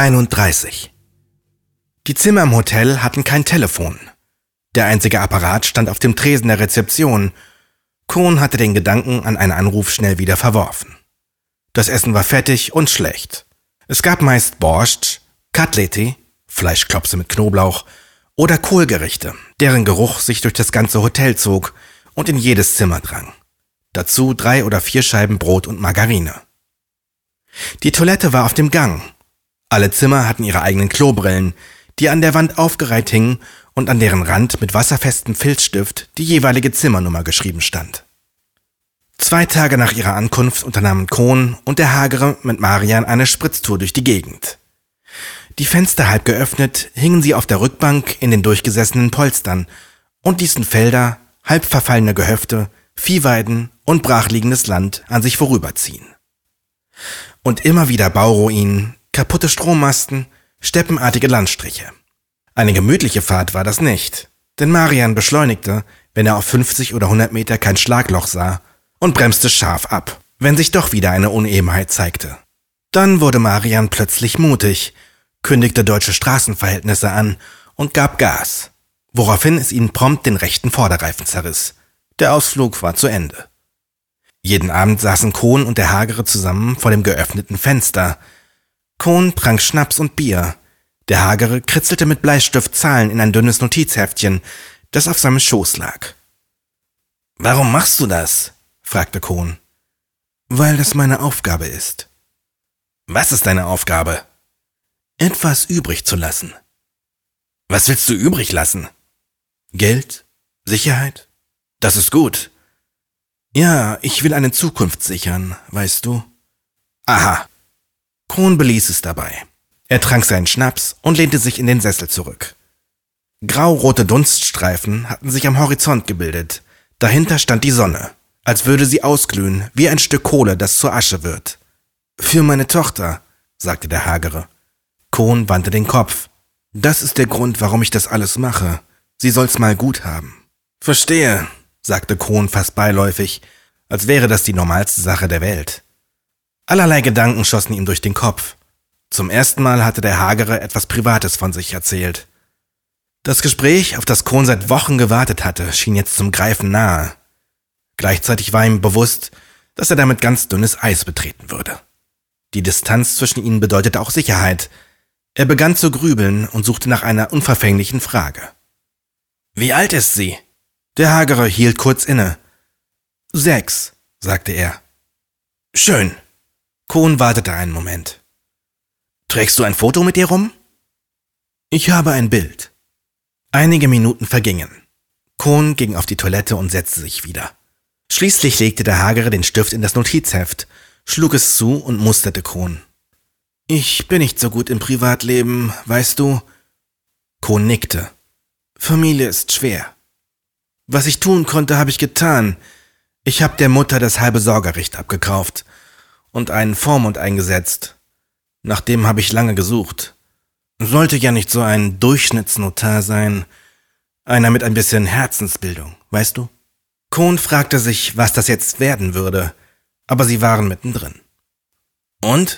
31. Die Zimmer im Hotel hatten kein Telefon. Der einzige Apparat stand auf dem Tresen der Rezeption. Kohn hatte den Gedanken an einen Anruf schnell wieder verworfen. Das Essen war fettig und schlecht. Es gab meist Borscht, Kotelett, Fleischklopse mit Knoblauch oder Kohlgerichte, deren Geruch sich durch das ganze Hotel zog und in jedes Zimmer drang. Dazu 3 oder 4 Scheiben Brot und Margarine. Die Toilette war auf dem Gang. Alle Zimmer hatten ihre eigenen Klobrillen, die an der Wand aufgereiht hingen und an deren Rand mit wasserfestem Filzstift die jeweilige Zimmernummer geschrieben stand. 2 Tage nach ihrer Ankunft unternahmen Kohn und der Hagere mit Marian eine Spritztour durch die Gegend. Die Fenster halb geöffnet hingen sie auf der Rückbank in den durchgesessenen Polstern und ließen Felder, halb verfallene Gehöfte, Viehweiden und brachliegendes Land an sich vorüberziehen. Und immer wieder Bauruinen, kaputte Strommasten, steppenartige Landstriche. Eine gemütliche Fahrt war das nicht, denn Marian beschleunigte, wenn er auf 50 oder 100 Meter kein Schlagloch sah, und bremste scharf ab, wenn sich doch wieder eine Unebenheit zeigte. Dann wurde Marian plötzlich mutig, kündigte deutsche Straßenverhältnisse an und gab Gas, woraufhin es ihnen prompt den rechten Vorderreifen zerriss. Der Ausflug war zu Ende. Jeden Abend saßen Kohn und der Hagere zusammen vor dem geöffneten Fenster. Kohn trank Schnaps und Bier. Der Hagere kritzelte mit Bleistift Zahlen in ein dünnes Notizheftchen, das auf seinem Schoß lag. »Warum machst du das?« fragte Kohn. »Weil das meine Aufgabe ist.« »Was ist deine Aufgabe?« »Etwas übrig zu lassen.« »Was willst du übrig lassen?« »Geld, Sicherheit. Das ist gut.« »Ja, ich will eine Zukunft sichern, weißt du.« »Aha.« Kohn beließ es dabei. Er trank seinen Schnaps und lehnte sich in den Sessel zurück. Grau-rote Dunststreifen hatten sich am Horizont gebildet. Dahinter stand die Sonne, als würde sie ausglühen wie ein Stück Kohle, das zur Asche wird. »Für meine Tochter«, sagte der Hagere. Kohn wandte den Kopf. »Das ist der Grund, warum ich das alles mache. Sie soll's mal gut haben.« »Verstehe«, sagte Kohn fast beiläufig, als wäre das die normalste Sache der Welt. Allerlei Gedanken schossen ihm durch den Kopf. Zum ersten Mal hatte der Hagere etwas Privates von sich erzählt. Das Gespräch, auf das Kohn seit Wochen gewartet hatte, schien jetzt zum Greifen nahe. Gleichzeitig war ihm bewusst, dass er damit ganz dünnes Eis betreten würde. Die Distanz zwischen ihnen bedeutete auch Sicherheit. Er begann zu grübeln und suchte nach einer unverfänglichen Frage. »Wie alt ist sie?« Der Hagere hielt kurz inne. 6, sagte er. »Schön.« Kohn wartete einen Moment. »Trägst du ein Foto mit dir rum?« »Ich habe ein Bild.« Einige Minuten vergingen. Kohn ging auf die Toilette und setzte sich wieder. Schließlich legte der Hagere den Stift in das Notizheft, schlug es zu und musterte Kohn. »Ich bin nicht so gut im Privatleben, weißt du?« Kohn nickte. »Familie ist schwer. Was ich tun konnte, habe ich getan. Ich habe der Mutter das halbe Sorgerecht abgekauft und einen Vormund eingesetzt. Nach dem habe ich lange gesucht. Sollte ja nicht so ein Durchschnittsnotar sein. Einer mit ein bisschen Herzensbildung, weißt du?« Kohn fragte sich, was das jetzt werden würde, aber sie waren mittendrin. »Und?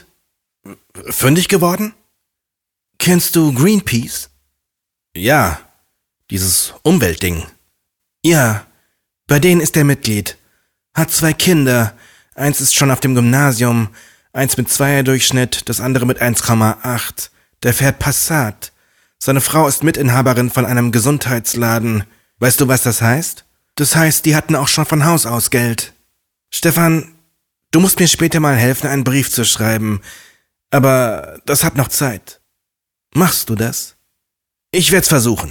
Fündig geworden?« »Kennst du Greenpeace?« »Ja, dieses Umweltding.« »Ja, bei denen ist er Mitglied. Hat 2 Kinder, eins ist schon auf dem Gymnasium, eins mit 2er-Durchschnitt, das andere mit 1,8. Der fährt Passat. Seine Frau ist Mitinhaberin von einem Gesundheitsladen. Weißt du, was das heißt? Das heißt, die hatten auch schon von Haus aus Geld. Stefan, du musst mir später mal helfen, einen Brief zu schreiben. Aber das hat noch Zeit. Machst du das? Ich werd's versuchen.«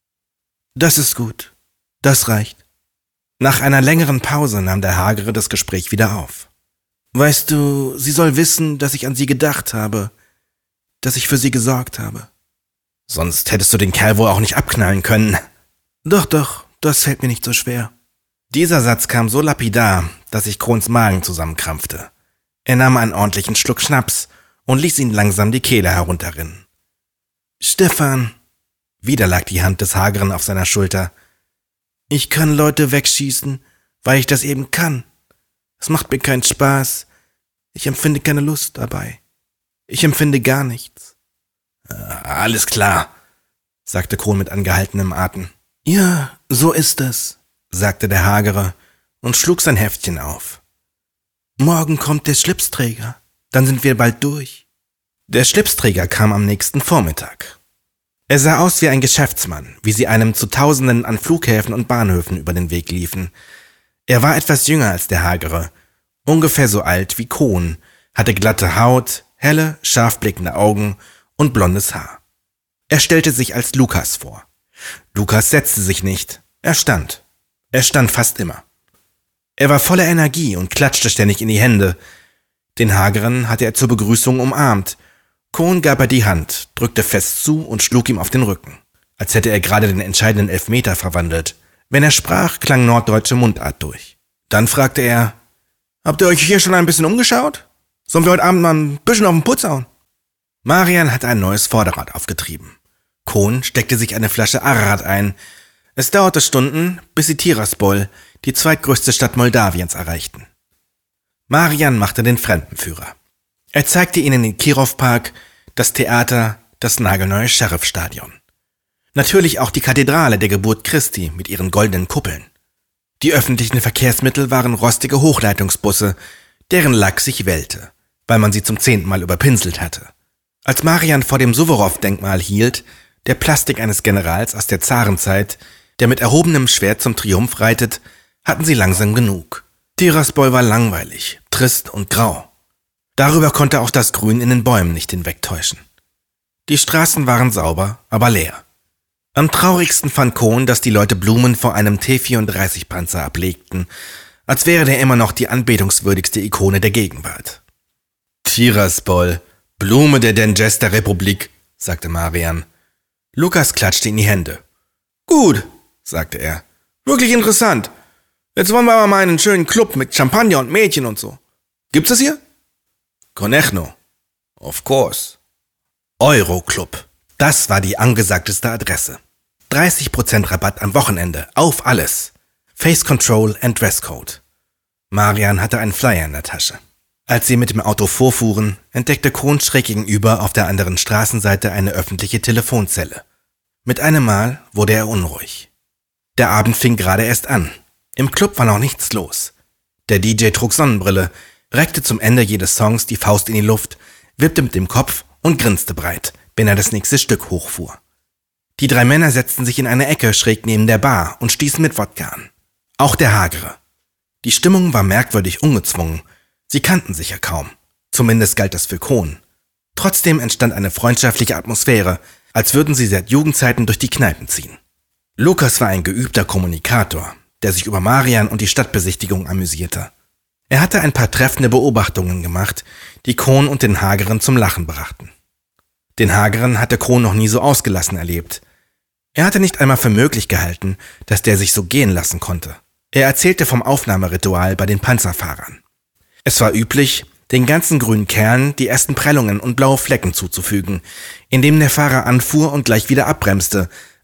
»Das ist gut. Das reicht.« Nach einer längeren Pause nahm der Hagere das Gespräch wieder auf. »Weißt du, sie soll wissen, dass ich an sie gedacht habe, dass ich für sie gesorgt habe.« »Sonst hättest du den Kerl wohl auch nicht abknallen können.« Doch, das fällt mir nicht so schwer.« Dieser Satz kam so lapidar, dass sich Kohns Magen zusammenkrampfte. Er nahm einen ordentlichen Schluck Schnaps und ließ ihn langsam die Kehle herunterrinnen. »Stefan«, wieder lag die Hand des Hageren auf seiner Schulter, »ich kann Leute wegschießen, weil ich das eben kann. Es macht mir keinen Spaß. Ich empfinde keine Lust dabei. Ich empfinde gar nichts. Alles klar, sagte Kohn mit angehaltenem Atem. Ja, so ist es, sagte der Hagere und schlug sein Heftchen auf. Morgen kommt der Schlipsträger, dann sind wir bald durch. Der Schlipsträger kam am nächsten Vormittag. Er sah aus wie ein Geschäftsmann, wie sie einem zu Tausenden an Flughäfen und Bahnhöfen über den Weg liefen. Er war etwas jünger als der Hagere, ungefähr so alt wie Kohn, hatte glatte Haut, helle, scharf blickende Augen und blondes Haar. Er stellte sich als Lukas vor. Lukas setzte sich nicht, er stand. Er stand fast immer. Er war voller Energie und klatschte ständig in die Hände. Den Hageren hatte er zur Begrüßung umarmt. Kohn gab er die Hand, drückte fest zu und schlug ihm auf den Rücken, als hätte er gerade den entscheidenden Elfmeter verwandelt. Wenn er sprach, klang norddeutsche Mundart durch. Dann fragte er, habt ihr euch hier schon ein bisschen umgeschaut? Sollen wir heute Abend mal ein bisschen auf den Putz hauen? Marian hatte ein neues Vorderrad aufgetrieben. Kohn steckte sich eine Flasche Ararat ein. Es dauerte Stunden, bis sie Tiraspol, die zweitgrößte Stadt Moldawiens, erreichten. Marian machte den Fremdenführer. Er zeigte ihnen den Kirov-Park, das Theater, das nagelneue Sheriff-Stadion. Natürlich auch die Kathedrale der Geburt Christi mit ihren goldenen Kuppeln. Die öffentlichen Verkehrsmittel waren rostige Hochleitungsbusse, deren Lack sich wellte, weil man sie zum 10. Mal überpinselt hatte. Als Marian vor dem Suworow-Denkmal hielt, der Plastik eines Generals aus der Zarenzeit, der mit erhobenem Schwert zum Triumph reitet, hatten sie langsam genug. Tiraspol war langweilig, trist und grau. Darüber konnte auch das Grün in den Bäumen nicht hinwegtäuschen. Die Straßen waren sauber, aber leer. Am traurigsten fand Kohn, dass die Leute Blumen vor einem T-34-Panzer ablegten, als wäre der immer noch die anbetungswürdigste Ikone der Gegenwart. Tiraspol, Blume der Dengester-Republik, sagte Marian. Lukas klatschte in die Hände. Gut, sagte er. Wirklich interessant. Jetzt wollen wir aber mal einen schönen Club mit Champagner und Mädchen und so. Gibt's das hier? Konechno. Of course. Euroclub. Das war die angesagteste Adresse. 30% Rabatt am Wochenende. Auf alles. Face Control and Dresscode. Marian hatte einen Flyer in der Tasche. Als sie mit dem Auto vorfuhren, entdeckte Kohn schräg gegenüber auf der anderen Straßenseite eine öffentliche Telefonzelle. Mit einem Mal wurde er unruhig. Der Abend fing gerade erst an. Im Club war noch nichts los. Der DJ trug Sonnenbrille, reckte zum Ende jedes Songs die Faust in die Luft, wippte mit dem Kopf und grinste breit, wenn er das nächste Stück hochfuhr. Die 3 Männer setzten sich in eine Ecke schräg neben der Bar und stießen mit Wodka an. Auch der Hagere. Die Stimmung war merkwürdig ungezwungen. Sie kannten sich ja kaum. Zumindest galt das für Kohn. Trotzdem entstand eine freundschaftliche Atmosphäre, als würden sie seit Jugendzeiten durch die Kneipen ziehen. Lukas war ein geübter Kommunikator, der sich über Marian und die Stadtbesichtigung amüsierte. Er hatte ein paar treffende Beobachtungen gemacht, die Kohn und den Hageren zum Lachen brachten. Den Hageren hatte Kohn noch nie so ausgelassen erlebt. Er hatte nicht einmal für möglich gehalten, dass der sich so gehen lassen konnte. Er erzählte vom Aufnahmeritual bei den Panzerfahrern. Es war üblich, den ganzen grünen Kerlen die ersten Prellungen und blaue Flecken zuzufügen, indem der Fahrer anfuhr und gleich wieder abbremste,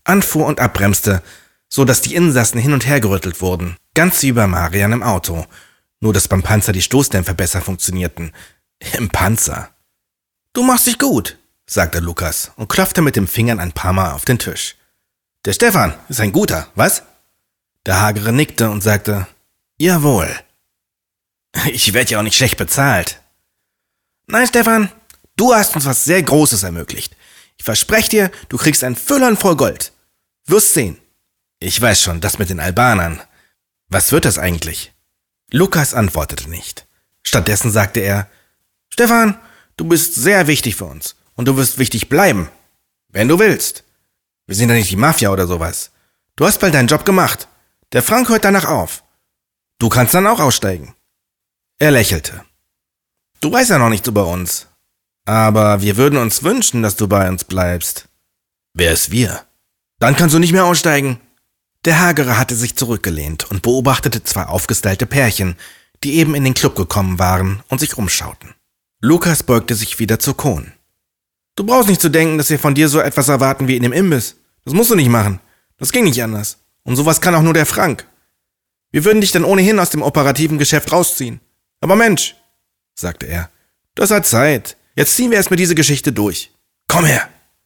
so dass die Insassen hin und her gerüttelt wurden, ganz wie bei Marian im Auto. Nur dass beim Panzer die Stoßdämpfer besser funktionierten. Im Panzer. Du machst dich gut, sagte Lukas und klopfte mit dem Finger ein paar Mal auf den Tisch. Der Stefan ist ein guter, was? Der Hagere nickte und sagte, jawohl. Ich werde ja auch nicht schlecht bezahlt. Nein, Stefan, du hast uns was sehr Großes ermöglicht. Ich verspreche dir, du kriegst ein Füllhorn voll Gold. Wirst sehen. Ich weiß schon, das mit den Albanern. Was wird das eigentlich? Lukas antwortete nicht. Stattdessen sagte er, Stefan, du bist sehr wichtig für uns und du wirst wichtig bleiben, wenn du willst. Wir sind ja nicht die Mafia oder sowas. Du hast bald deinen Job gemacht. Der Frank hört danach auf. Du kannst dann auch aussteigen. Er lächelte. Du weißt ja noch nichts über uns. Aber wir würden uns wünschen, dass du bei uns bleibst. Wer ist wir? Dann kannst du nicht mehr aussteigen. Der Hagere hatte sich zurückgelehnt und beobachtete 2 aufgestylte Pärchen, die eben in den Club gekommen waren und sich umschauten. Lukas beugte sich wieder zu Kohn. Du brauchst nicht zu denken, dass wir von dir so etwas erwarten wie in dem Imbiss. Das musst du nicht machen. Das ging nicht anders. Und sowas kann auch nur der Frank. Wir würden dich dann ohnehin aus dem operativen Geschäft rausziehen. Aber Mensch, sagte er, das hat Zeit. Jetzt ziehen wir erstmal diese Geschichte durch. Komm her.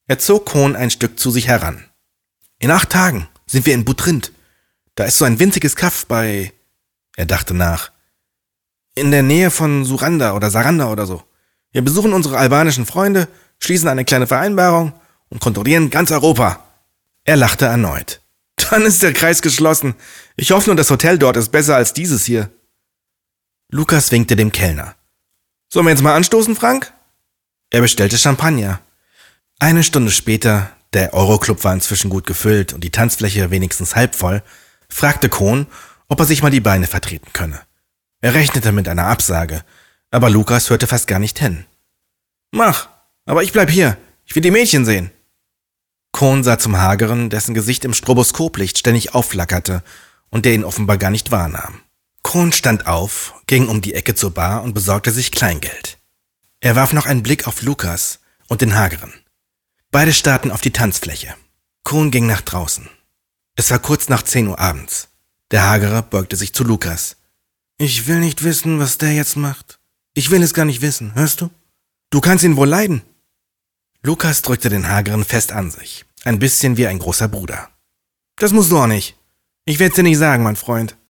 Er zog Kohn ein Stück zu sich heran. »In 8 Tagen sind wir in Butrint. Da ist so ein winziges Kaff bei...« Er dachte nach. »In der Nähe von Suranda oder Saranda oder so. Wir besuchen unsere albanischen Freunde, schließen eine kleine Vereinbarung und kontrollieren ganz Europa.« Er lachte erneut. »Dann ist der Kreis geschlossen. Ich hoffe nur, das Hotel dort ist besser als dieses hier.« Lukas winkte dem Kellner. »Sollen wir jetzt mal anstoßen, Frank?« Er bestellte Champagner. 1 Stunde später, der Euroclub war inzwischen gut gefüllt und die Tanzfläche wenigstens halb voll, fragte Kohn, ob er sich mal die Beine vertreten könne. Er rechnete mit einer Absage, aber Lukas hörte fast gar nicht hin. »Mach, aber ich bleib hier. Ich will die Mädchen sehen.« Kohn sah zum Hageren, dessen Gesicht im Stroboskoplicht ständig aufflackerte und der ihn offenbar gar nicht wahrnahm. Kohn stand auf, ging um die Ecke zur Bar und besorgte sich Kleingeld. Er warf noch einen Blick auf Lukas und den Hageren. Beide starrten auf die Tanzfläche. Kohn ging nach draußen. Es war kurz nach 10 Uhr abends. Der Hagere beugte sich zu Lukas. »Ich will nicht wissen, was der jetzt macht. Ich will es gar nicht wissen, hörst du? Du kannst ihn wohl leiden.« Lukas drückte den Hageren fest an sich, ein bisschen wie ein großer Bruder. »Das musst du auch nicht. Ich werd's dir nicht sagen, mein Freund.